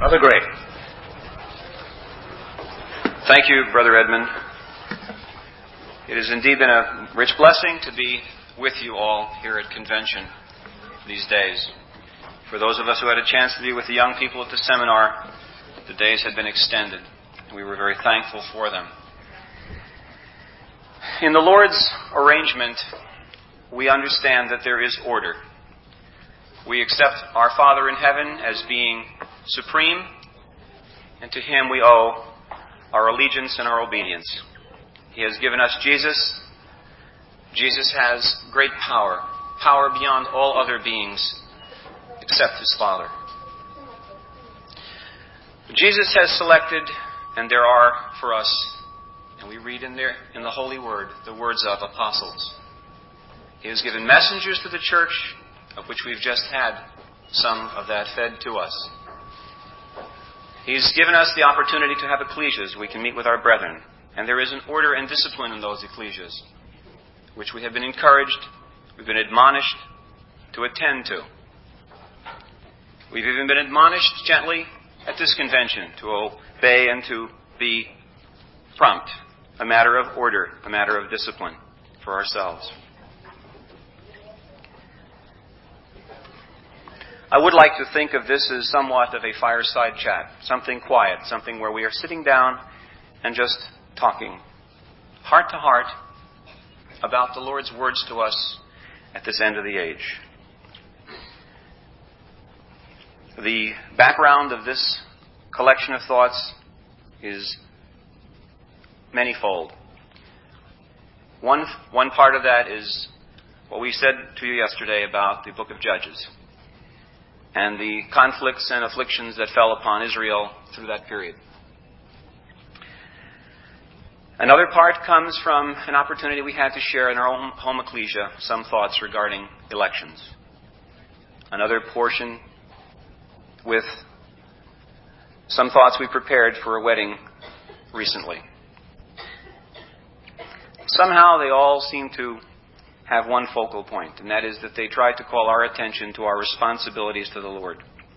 Brother Gray. Thank you, Brother Edmund. It has indeed been a rich blessing to be with you all here at convention these days. For those of us who had a chance to be with the young people at the seminar, the days had been extended. We were very thankful for them. In the Lord's arrangement, we understand that there is order. We accept our Father in heaven as being supreme, and to Him we owe our allegiance and our obedience. He has given us Jesus. Jesus has great power, power beyond all other beings except His Father. Jesus has selected, and there are for us, and we read in there in the Holy Word, the words of apostles. He has given messengers to the church, of which we've just had some of that fed to us. He's given us the opportunity to have ecclesias. We can meet with our brethren. And there is an order and discipline in those ecclesias, which we have been encouraged, we've been admonished to attend to. We've even been admonished gently at this convention to obey and to be prompt. A matter of order, a matter of discipline for ourselves. I would like to think of this as somewhat of a fireside chat, something quiet, something where we are sitting down and just talking, heart to heart, about the Lord's words to us at this end of the age. The background of this collection of thoughts is manifold. One part of that is what we said to you yesterday about the book of Judges and the conflicts and afflictions that fell upon Israel through that period. Another part comes from an opportunity we had to share in our own home ecclesia some thoughts regarding elections. Another portion with some thoughts we prepared for a wedding recently. Somehow they all seem to have one focal point, and that is that they try to call our attention to our responsibilities to the Lord.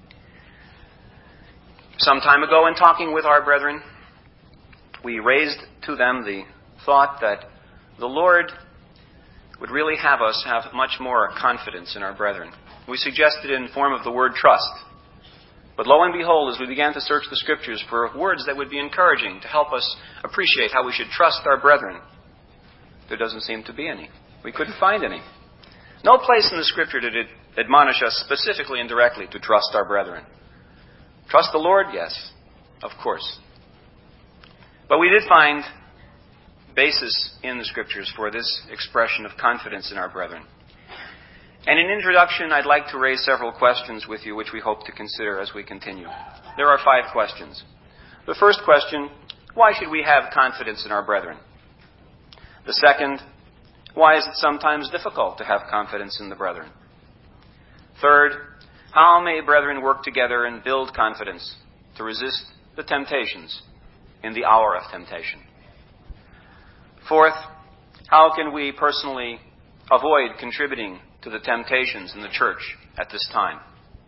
Some time ago, in talking with our brethren, we raised to them the thought that the Lord would really have us have much more confidence in our brethren. We suggested it in the form of the word trust. But lo and behold, as we began to search the Scriptures for words that would be encouraging to help us appreciate how we should trust our brethren, there doesn't seem to be any. We couldn't find any. No place in the Scripture did it admonish us specifically and directly to trust our brethren. Trust the Lord? Yes, of course. But we did find basis in the Scriptures for this expression of confidence in our brethren. And in introduction, I'd like to raise several questions with you, which we hope to consider as we continue. There are 5 questions. The first question, why should we have confidence in our brethren? The second, why is it sometimes difficult to have confidence in the brethren? Third, how may brethren work together and build confidence to resist the temptations in the hour of temptation? Fourth, how can we personally avoid contributing to the temptations in the church at this time?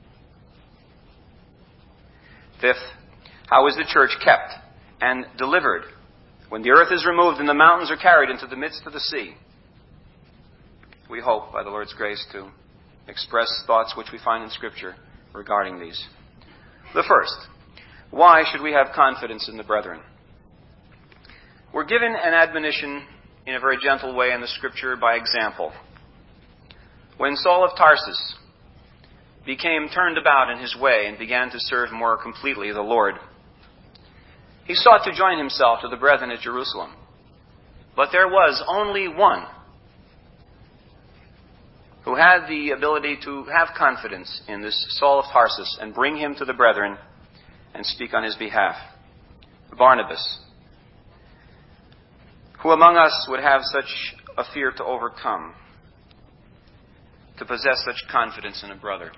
Fifth, how is the church kept and delivered when the earth is removed and the mountains are carried into the midst of the sea? We hope, by the Lord's grace, to express thoughts which we find in Scripture regarding these. The first, why should we have confidence in the brethren? We're given an admonition in a very gentle way in the Scripture by example. When Saul of Tarsus became turned about in his way and began to serve more completely the Lord, he sought to join himself to the brethren at Jerusalem. But there was only one who had the ability to have confidence in this Saul of Tarsus and bring him to the brethren and speak on his behalf. Barnabas. Who among us would have such a fear to overcome, to possess such confidence in a brother?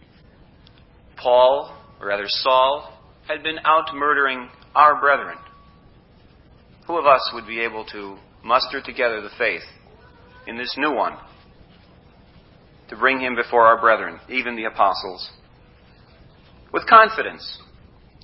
Paul, or rather Saul, had been out murdering our brethren. Who of us would be able to muster together the faith in this new one to bring him before our brethren, even the apostles, with confidence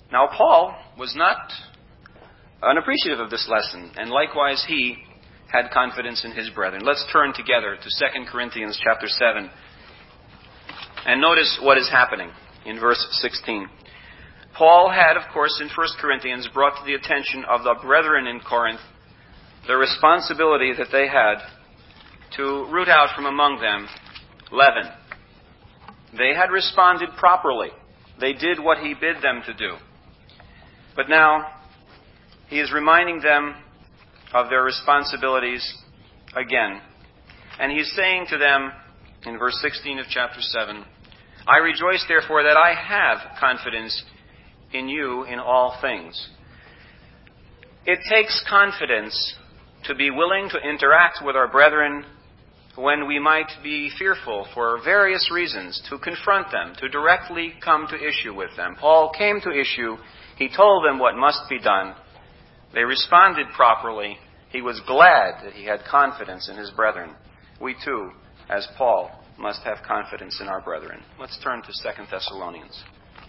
Now, Paul was not unappreciative of this lesson, and likewise he had confidence in his brethren. Let's turn together to 2 Corinthians chapter 7, and notice what is happening in verse 16. Paul had, of course, in 1 Corinthians brought to the attention of the brethren in Corinth the responsibility that they had to root out from among them leaven. They had responded properly. They did what he bid them to do. But now, he is reminding them of their responsibilities again. And he's saying to them, in verse 16 of chapter 7, I rejoice, therefore, that I have confidence in you in all things. It takes confidence to be willing to interact with our brethren when we might be fearful for various reasons, to confront them, to directly come to issue with them. Paul came to issue. He told them what must be done. They responded properly. He was glad that he had confidence in his brethren. We too, as Paul, must have confidence in our brethren. Let's turn to 2 Thessalonians.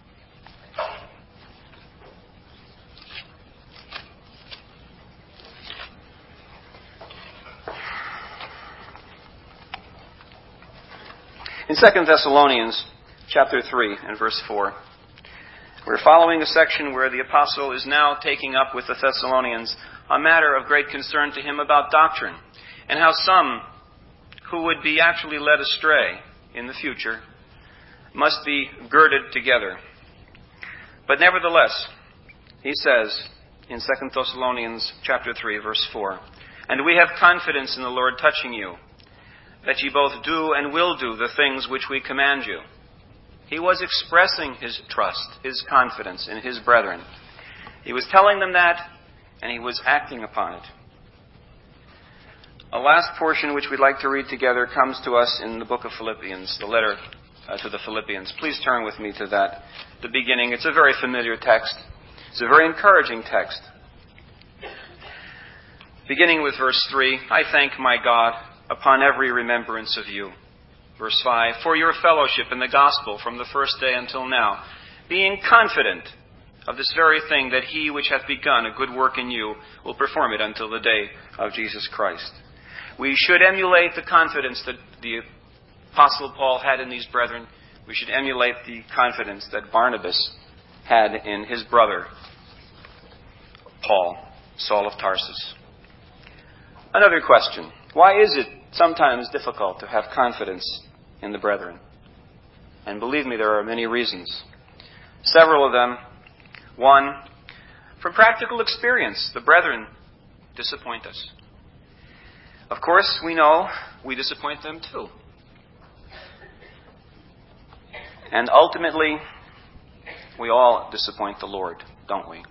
In 2 Thessalonians chapter 3 and verse 4, we're following a section where the apostle is now taking up with the Thessalonians a matter of great concern to him about doctrine, and how some who would be actually led astray in the future must be girded together. But nevertheless, he says in 2 Thessalonians chapter 3, verse 4, And we have confidence in the Lord touching you, that ye both do and will do the things which we command you. He was expressing his trust, his confidence in his brethren. He was telling them that, and he was acting upon it. A last portion which we'd like to read together comes to us in the book of Philippians, the letter to the Philippians. Please turn with me to that, the beginning. It's a very familiar text. It's a very encouraging text. Beginning with verse 3, I thank my God upon every remembrance of you. Verse 5, for your fellowship in the gospel from the first day until now, being confident of this very thing, that he which hath begun a good work in you will perform it until the day of Jesus Christ. We should emulate the confidence that the Apostle Paul had in these brethren. We should emulate the confidence that Barnabas had in his brother, Paul, Saul of Tarsus. Another question. Why is it sometimes difficult to have confidence in the brethren? And believe me, there are many reasons. Several of them. One, from practical experience, the brethren disappoint us. Of course, we know we disappoint them too. And ultimately, we all disappoint the Lord, don't we?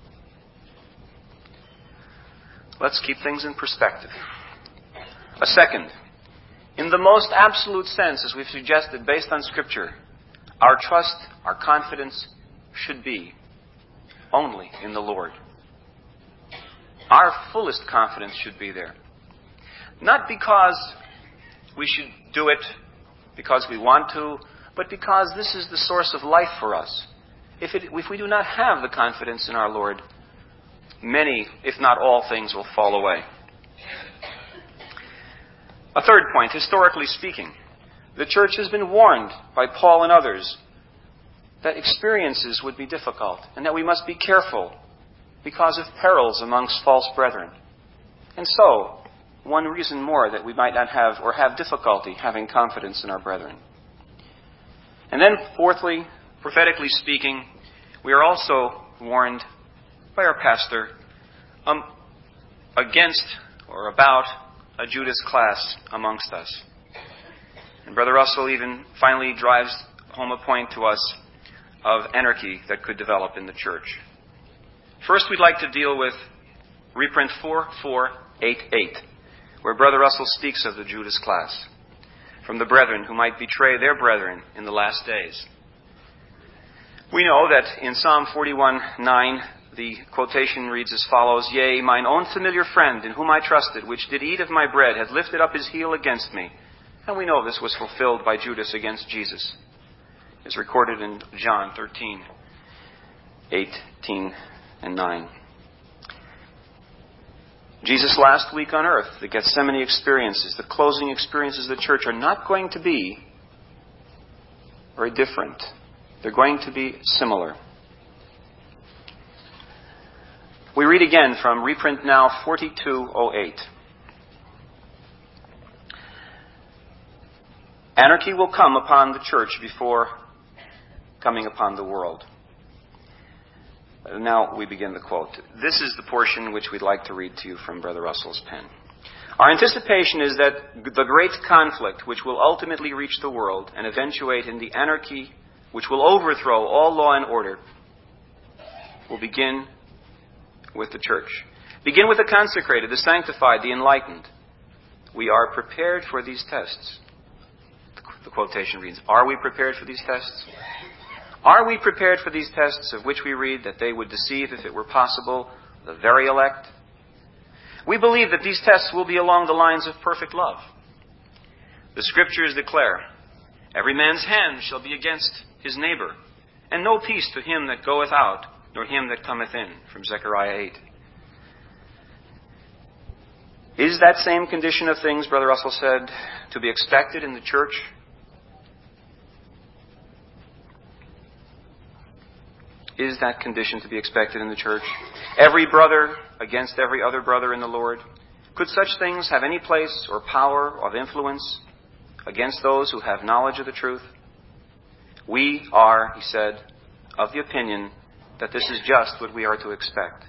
Let's keep things in perspective. A second, in the most absolute sense, as we've suggested, based on Scripture, our trust, our confidence should be only in the Lord. Our fullest confidence should be there. Not because we should do it because we want to, but because this is the source of life for us. If we do not have the confidence in our Lord, many, if not all things, will fall away. A third point, historically speaking, the church has been warned by Paul and others that experiences would be difficult and that we must be careful because of perils amongst false brethren. And so, one reason more that we might not have or have difficulty having confidence in our brethren. And then, fourthly, prophetically speaking, we are also warned by our pastor against or about a Judas class amongst us. And Brother Russell even finally drives home a point to us of anarchy that could develop in the church. First, we'd like to deal with reprint 4488, where Brother Russell speaks of the Judas class, from the brethren who might betray their brethren in the last days. We know that in Psalm 41:9, the quotation reads as follows, Yea, mine own familiar friend, in whom I trusted, which did eat of my bread, hath lifted up his heel against me. And we know this was fulfilled by Judas against Jesus. It's recorded in John 13. 18 and 9. Jesus' last week on earth, the Gethsemane experiences, the closing experiences of the church are not going to be very different. They're going to be similar. We read again from Reprint Now 4208. Anarchy will come upon the church before coming upon the world. Now we begin the quote. This is the portion which we'd like to read to you from Brother Russell's pen. Our anticipation is that the great conflict which will ultimately reach the world and eventuate in the anarchy which will overthrow all law and order will begin with the church. Begin with the consecrated, the sanctified, the enlightened. We are prepared for these tests. The quotation reads, are we prepared for these tests? Are we prepared for these tests of which we read that they would deceive, if it were possible, the very elect? We believe that these tests will be along the lines of perfect love. The Scriptures declare, every man's hand shall be against his neighbor, and no peace to him that goeth out, nor him that cometh in, from Zechariah 8. Is that same condition of things, Brother Russell said, to be expected in the church? Is that condition to be expected in the church? Every brother against every other brother in the Lord? Could such things have any place or power of influence against those who have knowledge of the truth? We are, he said, of the opinion that this is just what we are to expect.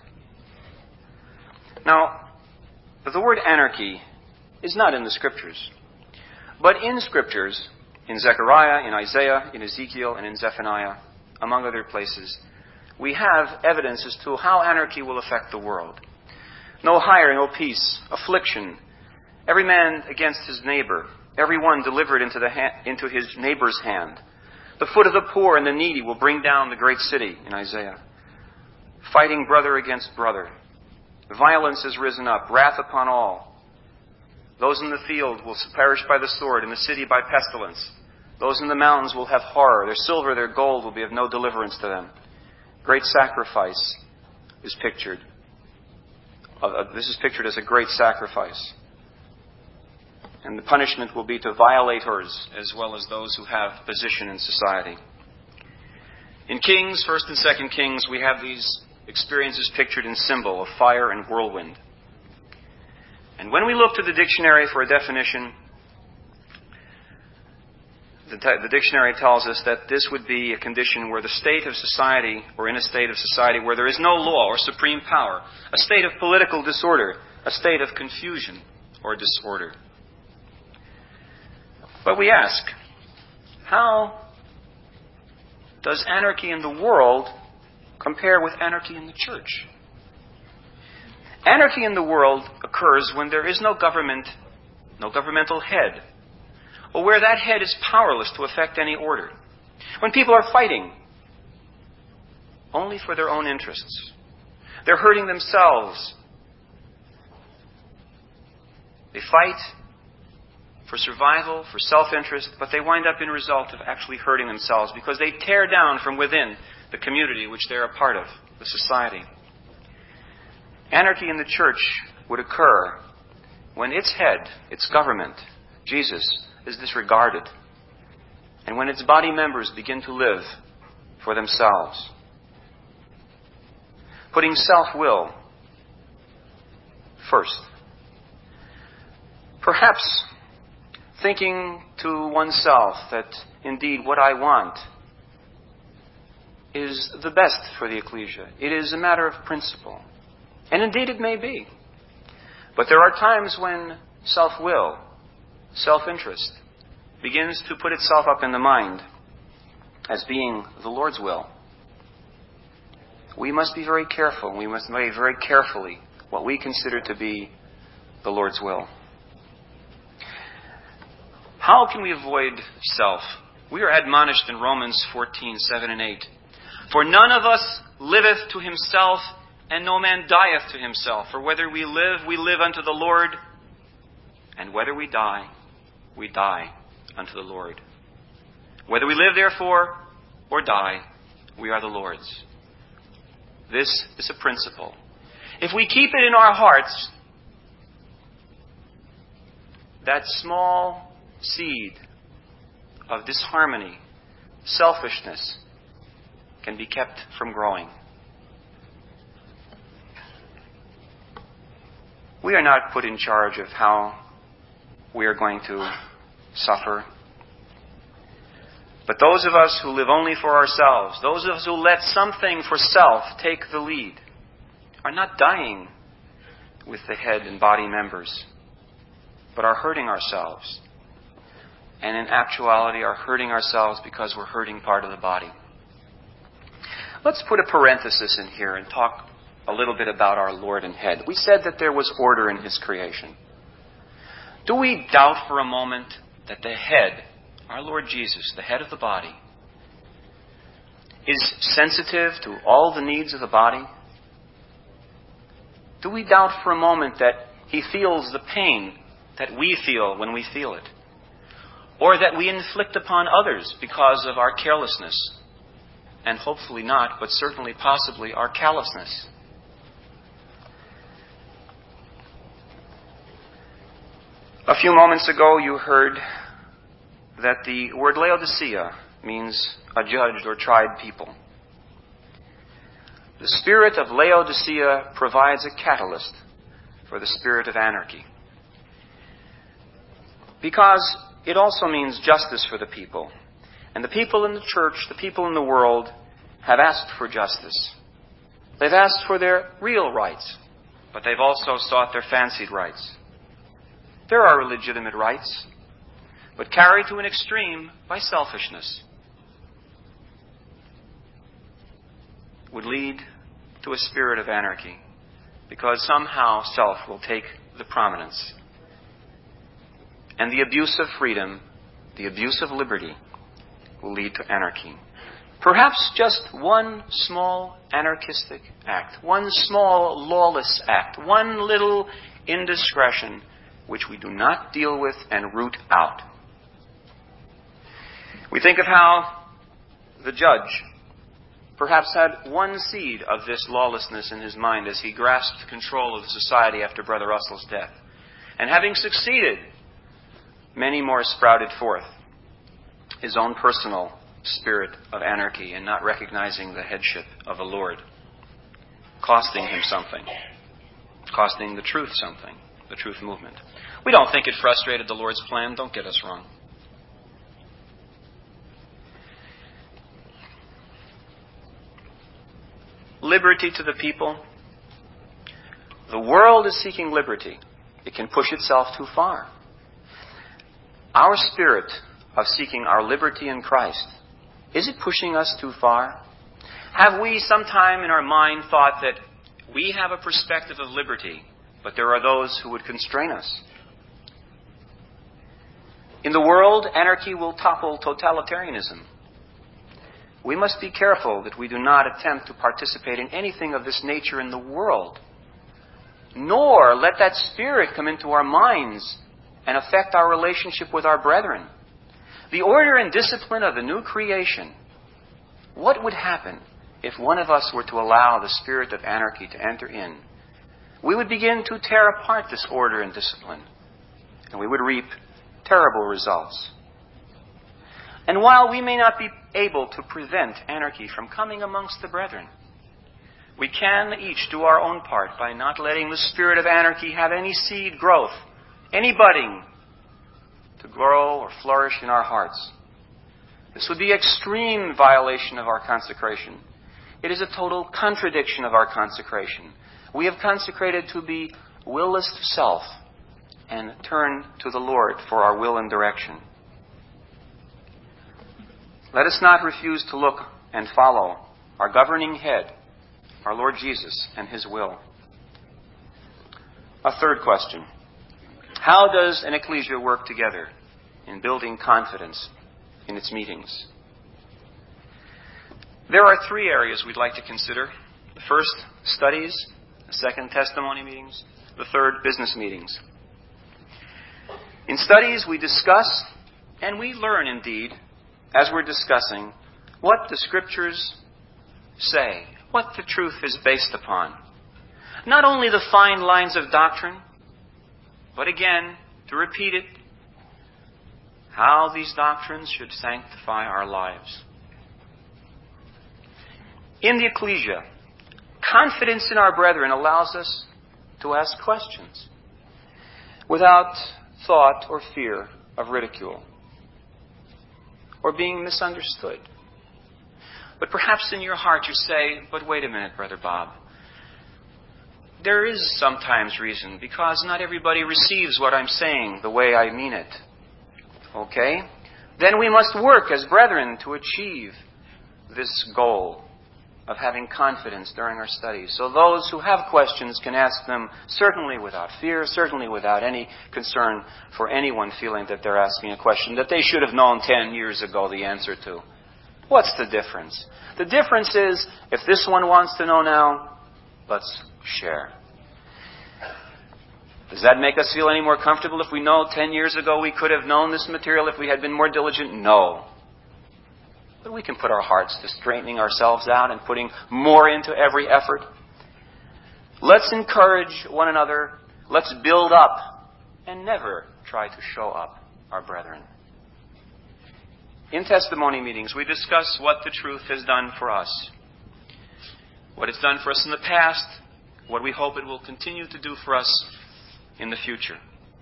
Now, the word anarchy is not in the Scriptures. But in Scriptures, in Zechariah, in Isaiah, in Ezekiel, and in Zephaniah, among other places, we have evidence as to how anarchy will affect the world. No hire, no peace, affliction, every man against his neighbor, every one delivered into his neighbor's hand. The foot of the poor and the needy will bring down the great city, in Isaiah. Fighting brother against brother. Violence has risen up, wrath upon all. Those in the field will perish by the sword, and the city by pestilence. Those in the mountains will have horror. Their silver, their gold will be of no deliverance to them. Great sacrifice is pictured. This is pictured as a great sacrifice. And the punishment will be to violators as well as those who have position in society. In Kings, 1st and 2nd Kings, we have these experiences pictured in symbol of fire and whirlwind. And when we look to the dictionary for a definition, the dictionary tells us that this would be a condition where the state of society, or in a state of society where there is no law or supreme power, a state of political disorder, a state of confusion or disorder. But we ask, how does anarchy in the world compare with anarchy in the church? Anarchy in the world occurs when there is no government, no governmental head, or where that head is powerless to effect any order. When people are fighting only for their own interests. They're hurting themselves. They fight for survival, for self-interest, but they wind up in result of actually hurting themselves because they tear down from within the community which they're a part of, the society. Anarchy in the church would occur when its head, its government, Jesus, is disregarded, and when its body members begin to live for themselves, putting self-will first. Perhaps thinking to oneself that indeed what I want is the best for the ecclesia. It is a matter of principle. And indeed it may be. But there are times when self-will, self-interest, begins to put itself up in the mind as being the Lord's will. We must be very careful. We must weigh very carefully what we consider to be the Lord's will. How can we avoid self? We are admonished in Romans 14:7 and 8. For none of us liveth to himself, and no man dieth to himself. For whether we live unto the Lord, and whether we die unto the Lord. Whether we live, therefore, or die, we are the Lord's. This is a principle. If we keep it in our hearts, that small seed of disharmony, selfishness, can be kept from growing. We are not put in charge of how we are going to suffer. But those of us who live only for ourselves, those of us who let something for self take the lead, are not dying with the head and body members, but are hurting ourselves. And in actuality are hurting ourselves because we're hurting part of the body. Let's put a parenthesis in here and talk a little bit about our Lord and Head. We said that there was order in His creation. Do we doubt for a moment that the Head, our Lord Jesus, the head of the body, is sensitive to all the needs of the body? Do we doubt for a moment that He feels the pain that we feel when we feel it? Or that we inflict upon others because of our carelessness? And hopefully not, but certainly possibly our callousness. A few moments ago you heard that the word Laodicea means a judged or tried people. The spirit of Laodicea provides a catalyst for the spirit of anarchy. Because it also means justice for the people. And the people in the church, the people in the world, have asked for justice. They've asked for their real rights, but they've also sought their fancied rights. There are legitimate rights, but carried to an extreme by selfishness would lead to a spirit of anarchy, because somehow self will take the prominence. And the abuse of freedom, the abuse of liberty, will lead to anarchy. Perhaps just one small anarchistic act, one small lawless act, one little indiscretion which we do not deal with and root out. We think of how the judge perhaps had one seed of this lawlessness in his mind as he grasped control of the society after Brother Russell's death. And having succeeded, many more sprouted forth. His own personal spirit of anarchy and not recognizing the headship of the Lord, costing him something, costing the truth something, the truth movement. We don't think it frustrated the Lord's plan. Don't get us wrong. Liberty to the people. The world is seeking liberty. It can push itself too far. Our spirit of seeking our liberty in Christ, is it pushing us too far? Have we sometime in our mind thought that we have a perspective of liberty, but there are those who would constrain us? In the world, anarchy will topple totalitarianism. We must be careful that we do not attempt to participate in anything of this nature in the world, nor let that spirit come into our minds and affect our relationship with our brethren. The order and discipline of the new creation. What would happen if one of us were to allow the spirit of anarchy to enter in? We would begin to tear apart this order and discipline, and we would reap terrible results. And while we may not be able to prevent anarchy from coming amongst the brethren, we can each do our own part by not letting the spirit of anarchy have any seed growth, any budding to grow or flourish in our hearts. This would be extreme violation of our consecration. It is a total contradiction of our consecration. We have consecrated to be willless to self and turn to the Lord for our will and direction. Let us not refuse to look and follow our governing head, our Lord Jesus, and His will. A third question. How does an ecclesia work together in building confidence in its meetings? There are three areas we'd like to consider. The first, studies. The second, testimony meetings. The third, business meetings. In studies, we discuss and we learn, indeed, as we're discussing, what the Scriptures say, what the truth is based upon. Not only the fine lines of doctrine, but again, to repeat it, how these doctrines should sanctify our lives. In the ecclesia, confidence in our brethren allows us to ask questions without thought or fear of ridicule or being misunderstood. But perhaps in your heart you say, but wait a minute, Brother Bob. There is sometimes reason, because not everybody receives what I'm saying the way I mean it. Okay? Then we must work as brethren to achieve this goal of having confidence during our studies. So those who have questions can ask them certainly without fear, certainly without any concern for anyone feeling that they're asking a question that they should have known 10 years ago the answer to. What's the difference? The difference is, if this one wants to know now, let's share. Does that make us feel any more comfortable if we know 10 years ago we could have known this material if we had been more diligent? No. But we can put our hearts to straightening ourselves out and putting more into every effort. Let's encourage one another. Let's build up and never try to show up our brethren. In testimony meetings, we discuss what the truth has done for us, what it's done for us in the past, what we hope it will continue to do for us in the future.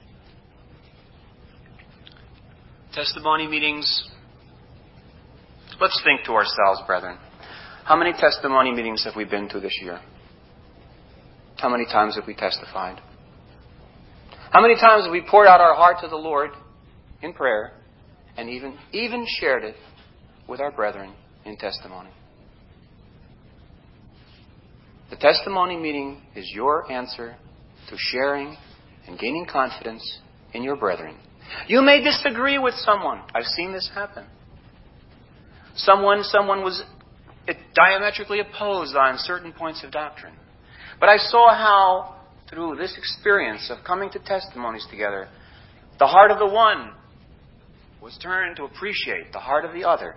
Testimony meetings. Let's think to ourselves, brethren. How many testimony meetings have we been to this year? How many times have we testified? How many times have we poured out our heart to the Lord in prayer and even shared it with our brethren in testimony? The testimony meeting is your answer to sharing and gaining confidence in your brethren. You may disagree with someone. I've seen this happen. Someone was diametrically opposed on certain points of doctrine. But I saw how, through this experience of coming to testimonies together, the heart of the one was turned to appreciate the heart of the other.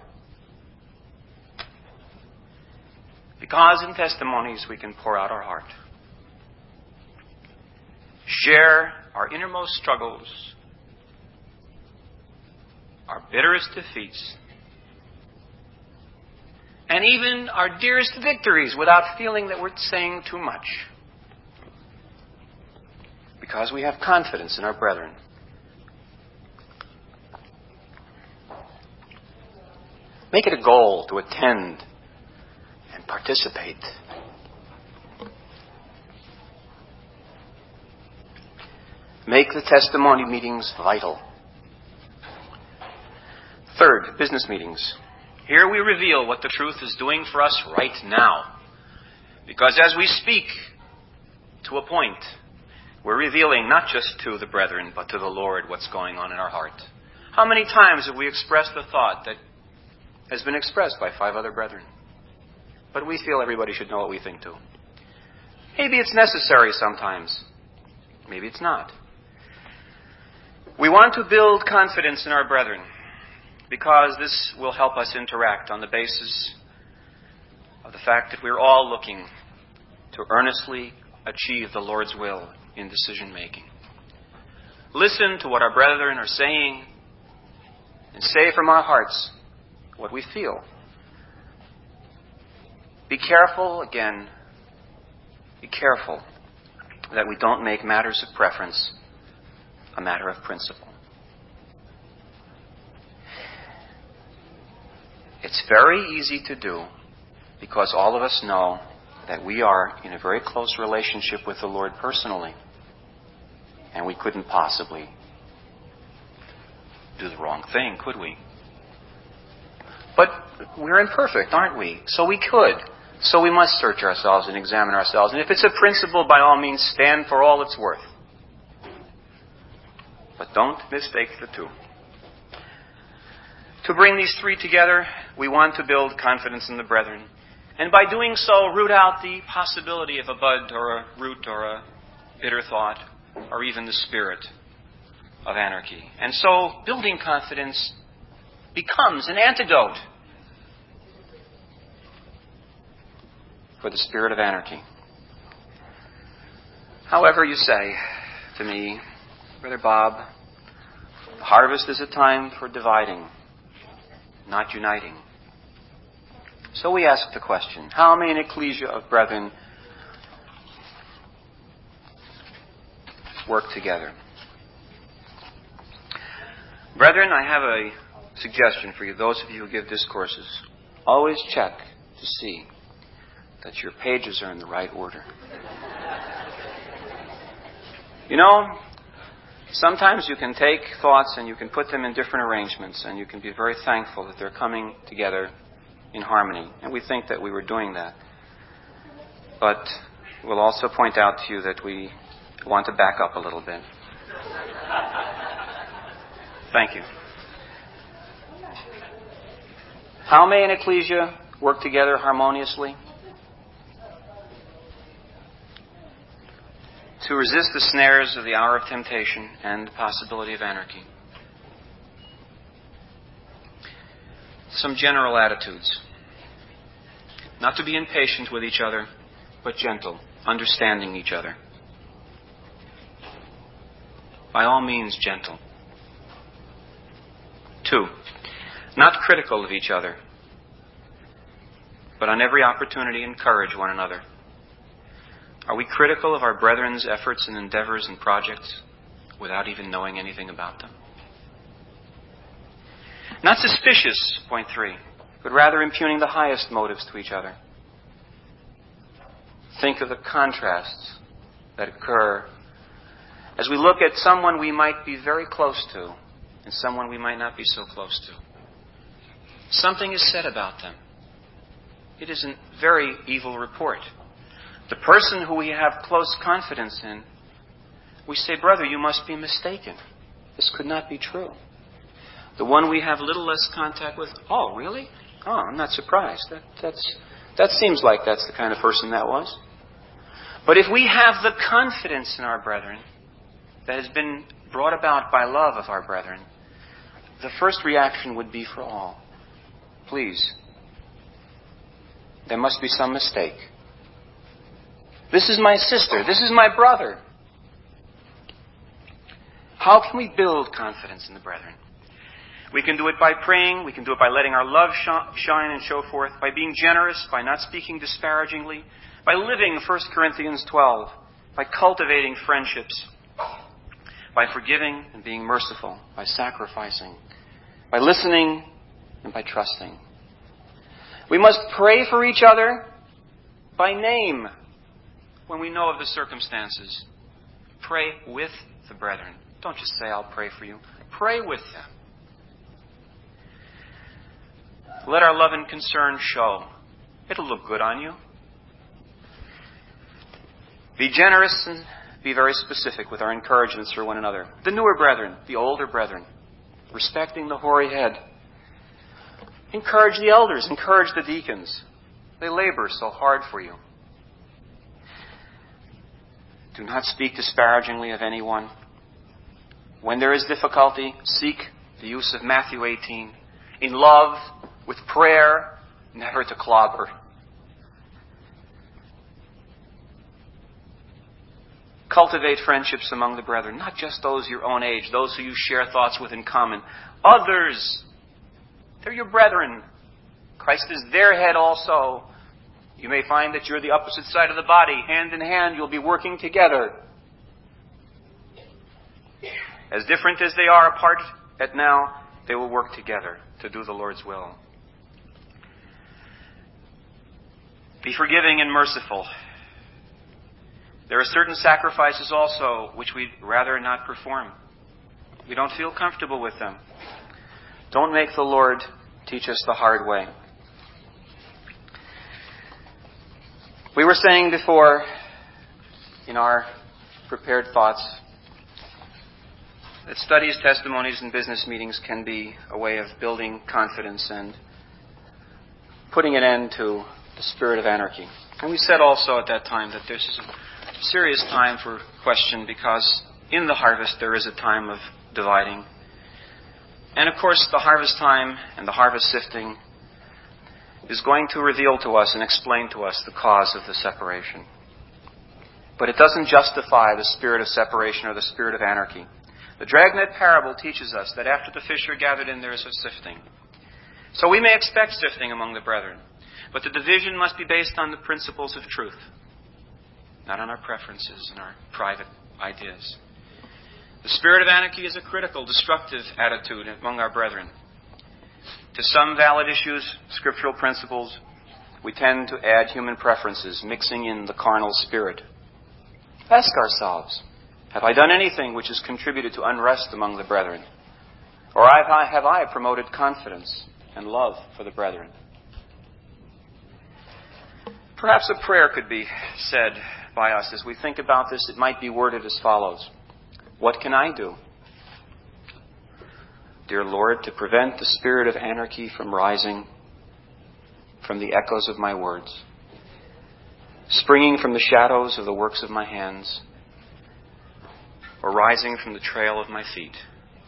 Because in testimonies we can pour out our heart, share our innermost struggles, our bitterest defeats, and even our dearest victories without feeling that we're saying too much. Because we have confidence in our brethren. Make it a goal to attend and participate. Make the testimony meetings vital. Third, business meetings. Here we reveal what the truth is doing for us right now. Because as we speak to a point, we're revealing not just to the brethren, but to the Lord what's going on in our heart. How many times have we expressed the thought that has been expressed by 5 other brethren? But we feel everybody should know what we think too. Maybe it's necessary sometimes. Maybe it's not. We want to build confidence in our brethren, because this will help us interact on the basis of the fact that we're all looking to earnestly achieve the Lord's will in decision making. Listen to what our brethren are saying and say from our hearts what we feel. Be careful that we don't make matters of preference a matter of principle. It's very easy to do because all of us know that we are in a very close relationship with the Lord personally. And we couldn't possibly do the wrong thing, could we? But we're imperfect, aren't we? So we could. So we must search ourselves and examine ourselves. And if it's a principle, by all means, stand for all it's worth. But don't mistake the two. To bring these 3 together, we want to build confidence in the brethren. And by doing so, root out the possibility of a bud or a root or a bitter thought or even the spirit of anarchy. And so, building confidence becomes an antidote for the spirit of anarchy. However, you say to me, Brother Bob, harvest is a time for dividing, not uniting. So we ask the question, how may an ecclesia of brethren work together? Brethren, I have a suggestion for you, those of you who give discourses. Always check to see that your pages are in the right order. You know, sometimes you can take thoughts and you can put them in different arrangements, and you can be very thankful that they're coming together in harmony. And we think that we were doing that. But we'll also point out to you that we want to back up a little bit. Thank you. How may an ecclesia work together harmoniously? To resist the snares of the hour of temptation and the possibility of anarchy. Some general attitudes. Not to be impatient with each other, but gentle, understanding each other. By all means, gentle. 2, not critical of each other, but on every opportunity encourage one another. Are we critical of our brethren's efforts and endeavors and projects without even knowing anything about them? Not suspicious, point 3, but rather impugning the highest motives to each other. Think of the contrasts that occur as we look at someone we might be very close to and someone we might not be so close to. Something is said about them. It is a very evil report. The person who we have close confidence in, we say, brother, you must be mistaken. This could not be true. The one we have little less contact with, oh, really? Oh, I'm not surprised. That seems like that's the kind of person that was. But if we have the confidence in our brethren that has been brought about by love of our brethren, the first reaction would be for all. Please, there must be some mistake. This is my sister. This is my brother. How can we build confidence in the brethren? We can do it by praying. We can do it by letting our love shine and show forth, by being generous, by not speaking disparagingly, by living 1 Corinthians 12, by cultivating friendships, by forgiving and being merciful, by sacrificing, by listening and by trusting. We must pray for each other by name when we know of the circumstances. Pray with the brethren. Don't just say, I'll pray for you. Pray with them. Let our love and concern show. It'll look good on you. Be generous and be very specific with our encouragements for one another. The newer brethren, the older brethren, respecting the hoary head. Encourage the elders, encourage the deacons. They labor so hard for you. Do not speak disparagingly of anyone. When there is difficulty, seek the use of Matthew 18. In love, with prayer, never to clobber. Cultivate friendships among the brethren, not just those your own age, those who you share thoughts with in common. Others, they're your brethren. Christ is their head also. You may find that you're the opposite side of the body. Hand in hand, you'll be working together. As different as they are apart at now, they will work together to do the Lord's will. Be forgiving and merciful. There are certain sacrifices also which we'd rather not perform. We don't feel comfortable with them. Don't make the Lord teach us the hard way. We were saying before in our prepared thoughts that studies, testimonies, and business meetings can be a way of building confidence and putting an end to the spirit of anarchy. And we said also at that time that this is a serious time for question because in the harvest there is a time of dividing. And of course the harvest time and the harvest sifting is going to reveal to us and explain to us the cause of the separation. But it doesn't justify the spirit of separation or the spirit of anarchy. The dragnet parable teaches us that after the fish are gathered in, there is a sifting. So we may expect sifting among the brethren, but the division must be based on the principles of truth, not on our preferences and our private ideas. The spirit of anarchy is a critical, destructive attitude among our brethren. To some valid issues, scriptural principles, we tend to add human preferences, mixing in the carnal spirit. Ask ourselves, have I done anything which has contributed to unrest among the brethren? Or have I promoted confidence and love for the brethren? Perhaps a prayer could be said by us as we think about this. It might be worded as follows. What can I do? Dear Lord, to prevent the spirit of anarchy from rising from the echoes of my words, springing from the shadows of the works of my hands, or rising from the trail of my feet.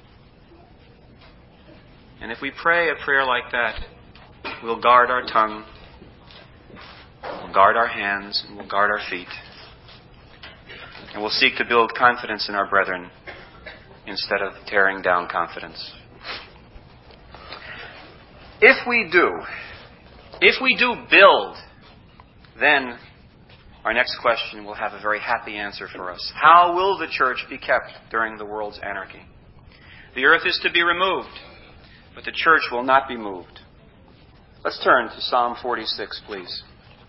And if we pray a prayer like that, we'll guard our tongue, we'll guard our hands, and we'll guard our feet. And we'll seek to build confidence in our brethren instead of tearing down confidence. If we do build, then our next question will have a very happy answer for us. How will the church be kept during the world's anarchy? The earth is to be removed, but the church will not be moved. Let's turn to Psalm 46, please.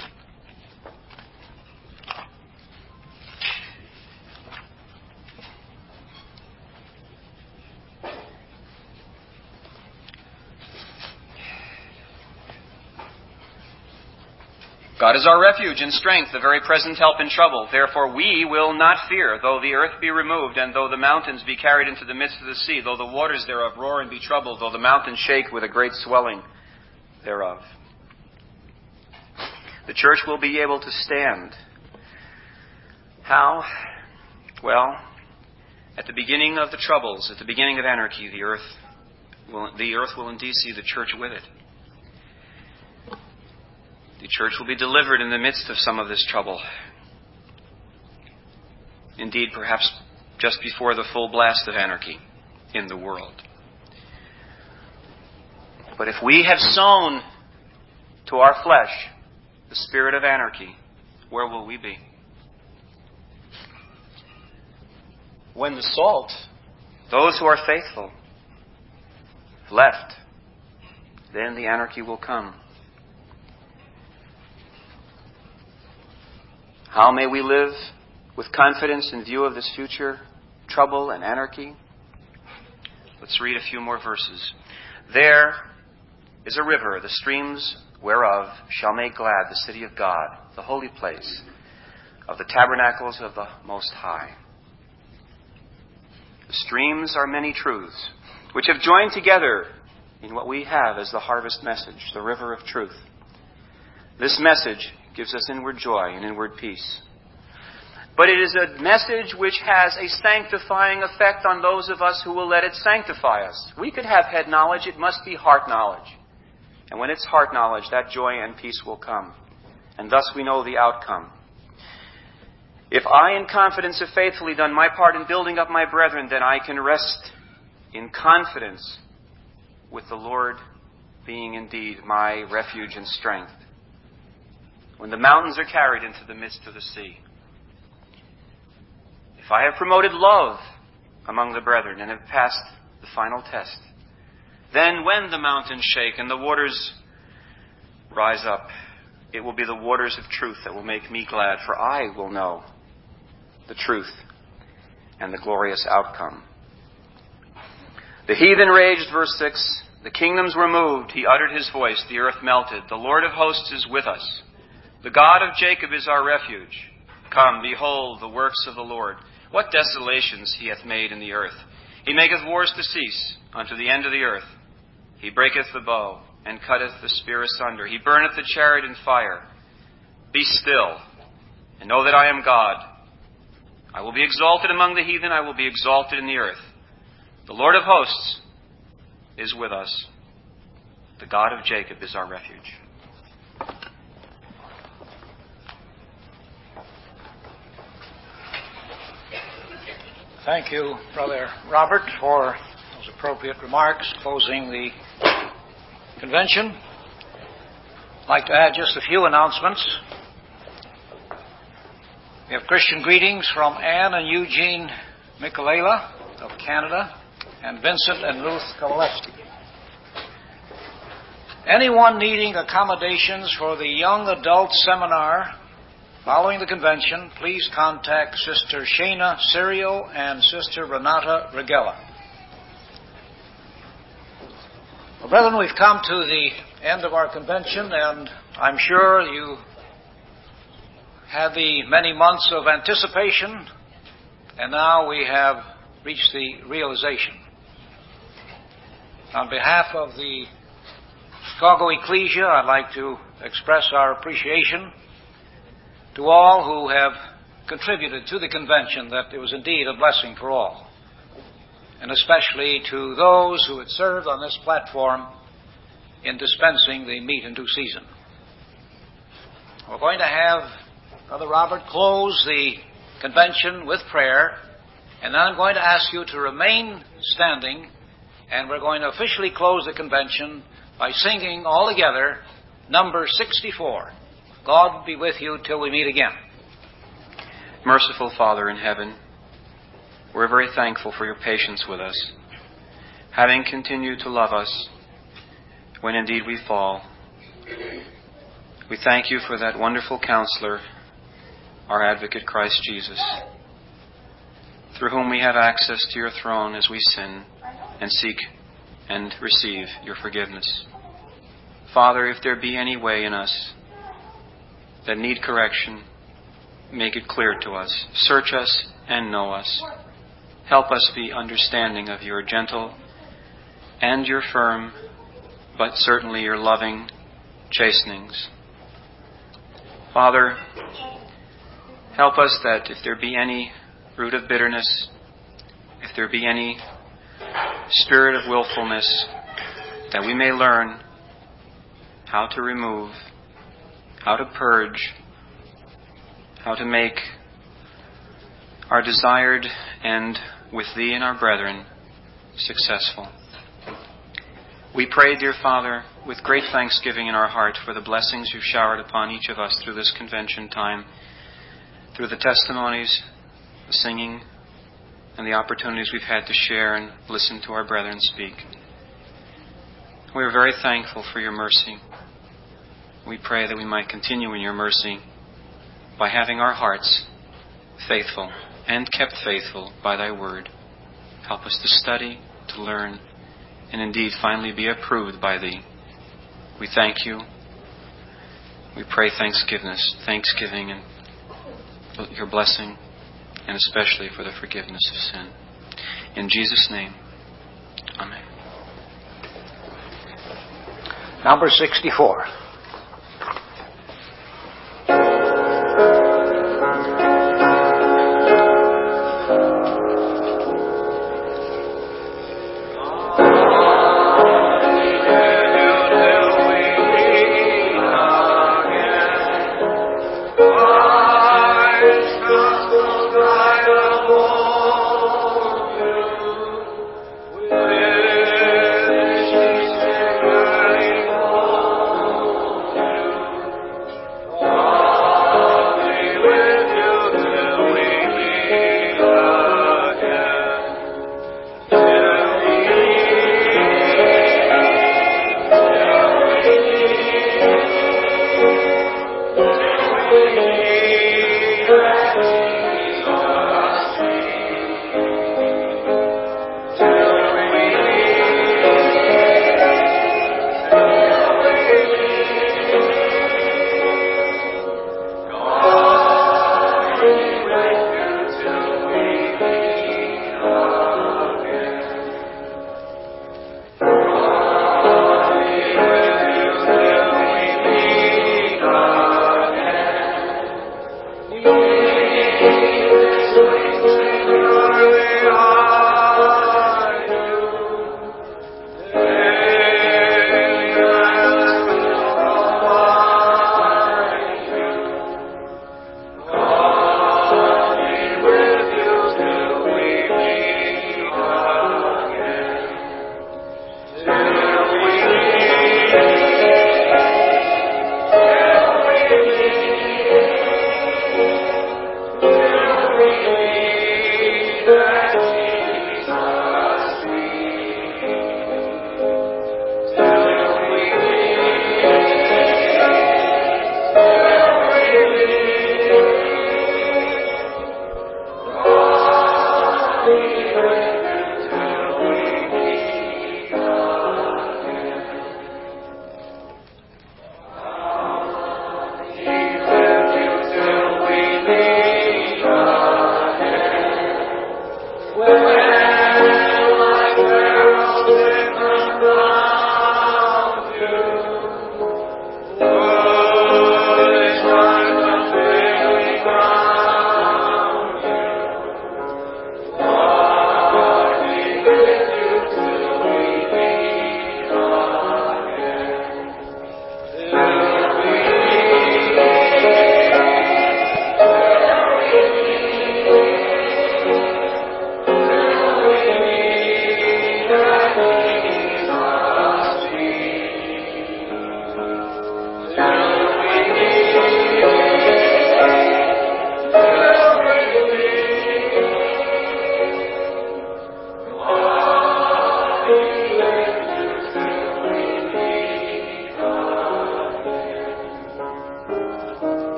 God is our refuge and strength, the very present help in trouble. Therefore we will not fear, though the earth be removed, and though the mountains be carried into the midst of the sea, though the waters thereof roar and be troubled, though the mountains shake with a great swelling thereof. The church will be able to stand. How? Well, at the beginning of the troubles, at the beginning of anarchy, the earth will indeed see the church with it. The church will be delivered in the midst of some of this trouble. Indeed, perhaps just before the full blast of anarchy in the world. But if we have sown to our flesh the spirit of anarchy, where will we be? When the salt, those who are faithful, left, then the anarchy will come. How may we live with confidence in view of this future trouble and anarchy? Let's read a few more verses. There is a river, the streams whereof shall make glad the city of God, the holy place of the tabernacles of the Most High. The streams are many truths, which have joined together in what we have as the harvest message, the river of truth. This message gives us inward joy and inward peace. But it is a message which has a sanctifying effect on those of us who will let it sanctify us. We could have head knowledge, it must be heart knowledge. And when it's heart knowledge, that joy and peace will come. And thus we know the outcome. If I in confidence have faithfully done my part in building up my brethren, then I can rest in confidence with the Lord being indeed my refuge and strength. When the mountains are carried into the midst of the sea. If I have promoted love among the brethren and have passed the final test, then when the mountains shake and the waters rise up, it will be the waters of truth that will make me glad, for I will know the truth and the glorious outcome. The heathen raged, verse 6. The kingdoms were moved. He uttered his voice. The earth melted. The Lord of hosts is with us. The God of Jacob is our refuge. Come, behold the works of the Lord. What desolations he hath made in the earth. He maketh wars to cease unto the end of the earth. He breaketh the bow, and cutteth the spear asunder. He burneth the chariot in fire. Be still, and know that I am God. I will be exalted among the heathen. I will be exalted in the earth. The Lord of hosts is with us. The God of Jacob is our refuge. Thank you, Brother Robert, for those appropriate remarks closing the convention. I'd like to add just a few announcements. We have Christian greetings from Anne and Eugene Mikalela of Canada and Vincent and Ruth Kowalewski. Anyone needing accommodations for the young adult seminar following the convention, please contact Sister Shana Sirio and Sister Renata Regella. Well, brethren, we've come to the end of our convention, and I'm sure you had the many months of anticipation, and now we have reached the realization. On behalf of the Chicago Ecclesia, I'd like to express our appreciation to all who have contributed to the convention, that it was indeed a blessing for all, and especially to those who had served on this platform in dispensing the meat in due season. We're going to have Brother Robert close the convention with prayer, and then I'm going to ask you to remain standing, and we're going to officially close the convention by singing all together number 64. God be with you till we meet again. Merciful Father in heaven, we're very thankful for your patience with us, having continued to love us when indeed we fall. We thank you for that wonderful counselor, our advocate Christ Jesus, through whom we have access to your throne as we sin and seek and receive your forgiveness. Father, if there be any way in us that need correction, make it clear to us. Search us and know us. Help us be understanding of your gentle and your firm, but certainly your loving chastenings. Father, help us that if there be any root of bitterness, if there be any spirit of willfulness, that we may learn how to remove, how to purge, how to make our desired end with Thee and our brethren successful. We pray, dear Father, with great thanksgiving in our heart for the blessings You've showered upon each of us through this convention time, through the testimonies, the singing, and the opportunities we've had to share and listen to our brethren speak. We are very thankful for Your mercy. We pray that we might continue in Your mercy by having our hearts faithful and kept faithful by Thy word. Help us to study, to learn, and indeed finally be approved by Thee. We thank You. We pray thanksgiving and Your blessing, and especially for the forgiveness of sin. In Jesus' name, amen. Number 64.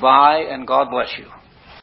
Goodbye, and God bless you.